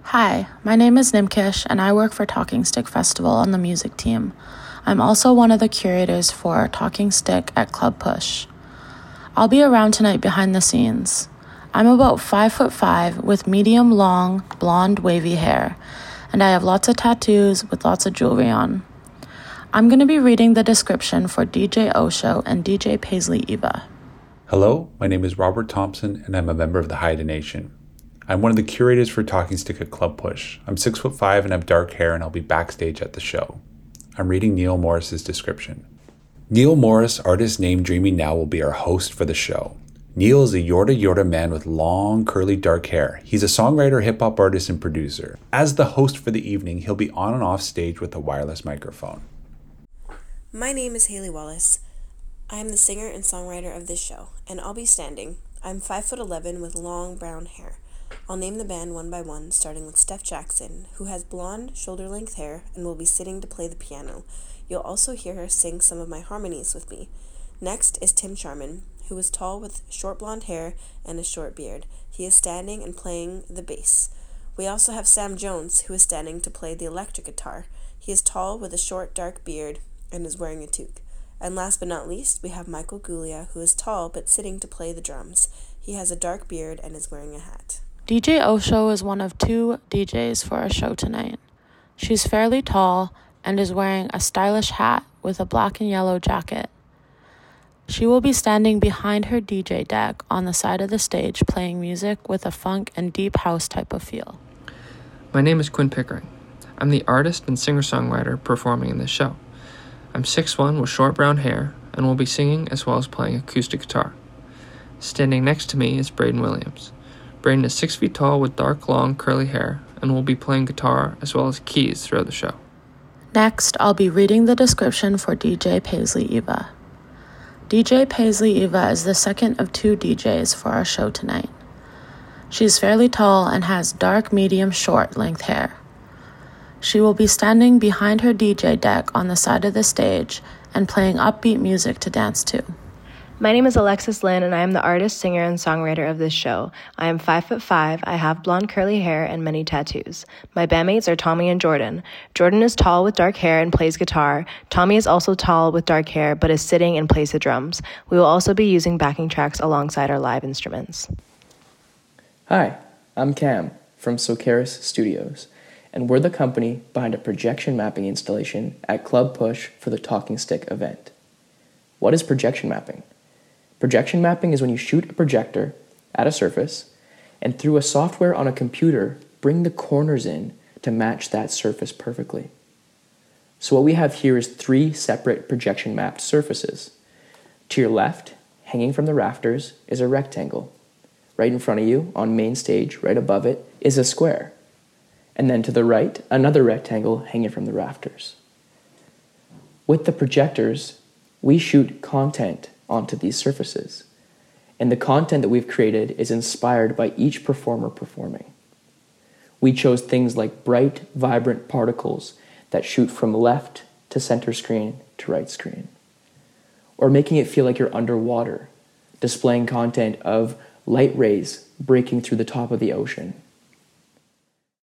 Hi, my name is Nimkish, and I work for Talking Stick Festival on the music team. I'm also one of the curators for Talking Stick at Club Push. I'll be around tonight behind the scenes. I'm about 5'5" with medium long, blonde, wavy hair, and I have lots of tattoos with lots of jewelry on. I'm going to be reading the description for DJ Osho and DJ Paisley Eva. Hello, my name is Robert Thompson, and I'm a member of the Haida Nation. I'm one of the curators for Talking Stick at Club Push. I'm 6'5" and have dark hair, and I'll be backstage at the show. I'm reading Neil Morris's description. Neil Morris, artist name Dreaming Now, will be our host for the show. Neil is a Yorta Yorta man with long, curly, dark hair. He's a songwriter, hip-hop artist, and producer. As the host for the evening, he'll be on and off stage with a wireless microphone. My name is Haley Wallace. I am the singer and songwriter of this show, and I'll be standing. I'm 5'11" with long brown hair. I'll name the band one by one, starting with Steph Jackson, who has blonde, shoulder-length hair and will be sitting to play the piano. You'll also hear her sing some of my harmonies with me. Next is Tim Charman, who is tall with short blonde hair and a short beard. He is standing and playing the bass. We also have Sam Jones, who is standing to play the electric guitar. He is tall with a short, dark beard and is wearing a toque. And last but not least, we have Michael Gulia, who is tall but sitting to play the drums. He has a dark beard and is wearing a hat. DJ Osho is one of two DJs for our show tonight. She's fairly tall and is wearing a stylish hat with a black and yellow jacket. She will be standing behind her DJ deck on the side of the stage playing music with a funk and deep house type of feel. My name is Quinn Pickering. I'm the artist and singer-songwriter performing in this show. I'm 6'1" with short brown hair and will be singing as well as playing acoustic guitar. Standing next to me is Braden Williams. Braden is 6 feet tall with dark, long, curly hair and will be playing guitar as well as keys throughout the show. Next, I'll be reading the description for DJ Paisley Eva. DJ Paisley Eva is the second of two DJs for our show tonight. She's fairly tall and has dark, medium, short length hair. She will be standing behind her DJ deck on the side of the stage and playing upbeat music to dance to. My name is Alexis Lynn, and I am the artist, singer, and songwriter of this show. I am 5'5", I have blonde curly hair and many tattoos. My bandmates are Tommy and Jordan. Jordan is tall with dark hair and plays guitar. Tommy is also tall with dark hair, but is sitting and plays the drums. We will also be using backing tracks alongside our live instruments. Hi, I'm Cam from Socaris Studios, and we're the company behind a projection mapping installation at Club Push for the Talking Stick event. What is projection mapping? Projection mapping is when you shoot a projector at a surface and through a software on a computer, bring the corners in to match that surface perfectly. So what we have here is 3 separate projection mapped surfaces. To your left, hanging from the rafters, is a rectangle. Right in front of you, on main stage, right above it, is a square. And then to the right, another rectangle hanging from the rafters. With the projectors, we shoot content onto these surfaces. And the content that we've created is inspired by each performer performing. We chose things like bright, vibrant particles that shoot from left to center screen to right screen. Or making it feel like you're underwater, displaying content of light rays breaking through the top of the ocean.